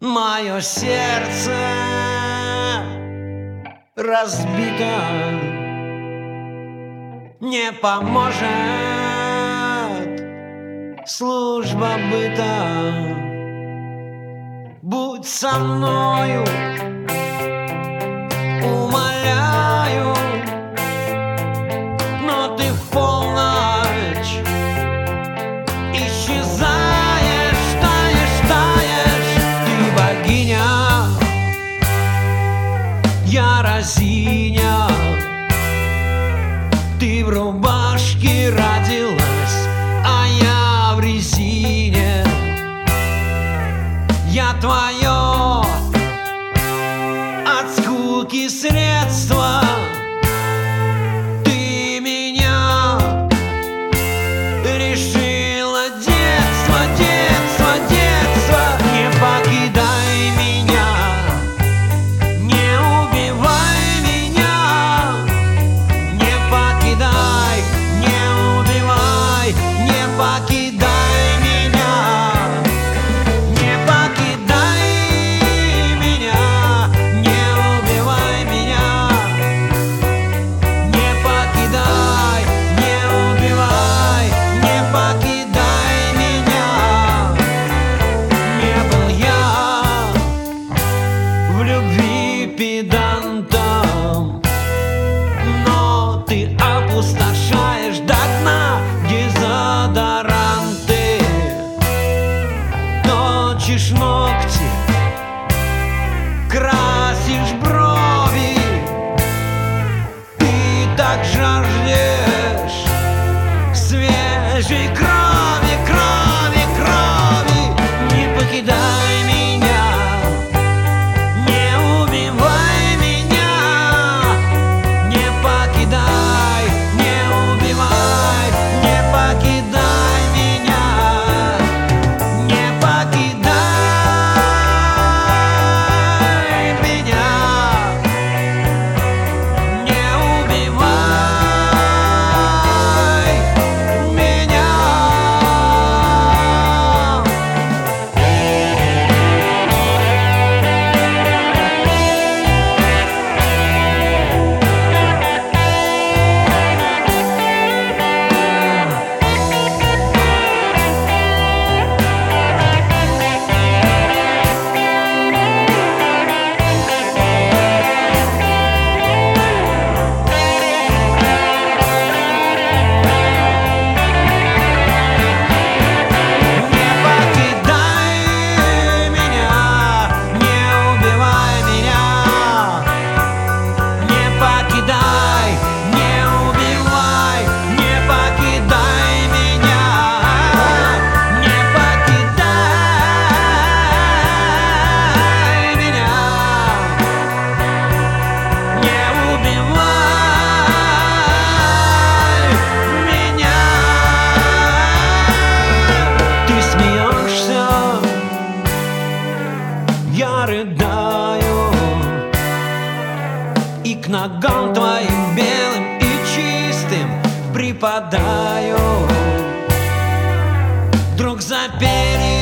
Мое сердце разбито, не поможет служба быта. Будь со мною, умоляю, но ты в полночь исчезаешь, таешь, ты богиня, я разиня. Ты в рубашке родилась, а я в резине. Я твое от скуки средство. Ты меня решила детство. Не покидай меня, не убивай меня. Не покидай, не убивай, не покидай меня. Не покидай меня, не убивай меня. Не покидай, не убивай, не покидай меня. Не был я в любви педантом, но ты опустошаешь до дна дезодоранты. Точишь ногти, красишь брови. Ты так жаждешь свежей крови. Не покидай меня, не убивай меня. Не покидай, не убивай, не покидай меня. Не покидай меня, не убивай меня. Я рыдаю и к ногам твоим белым и чистым припадаю. Вдруг запели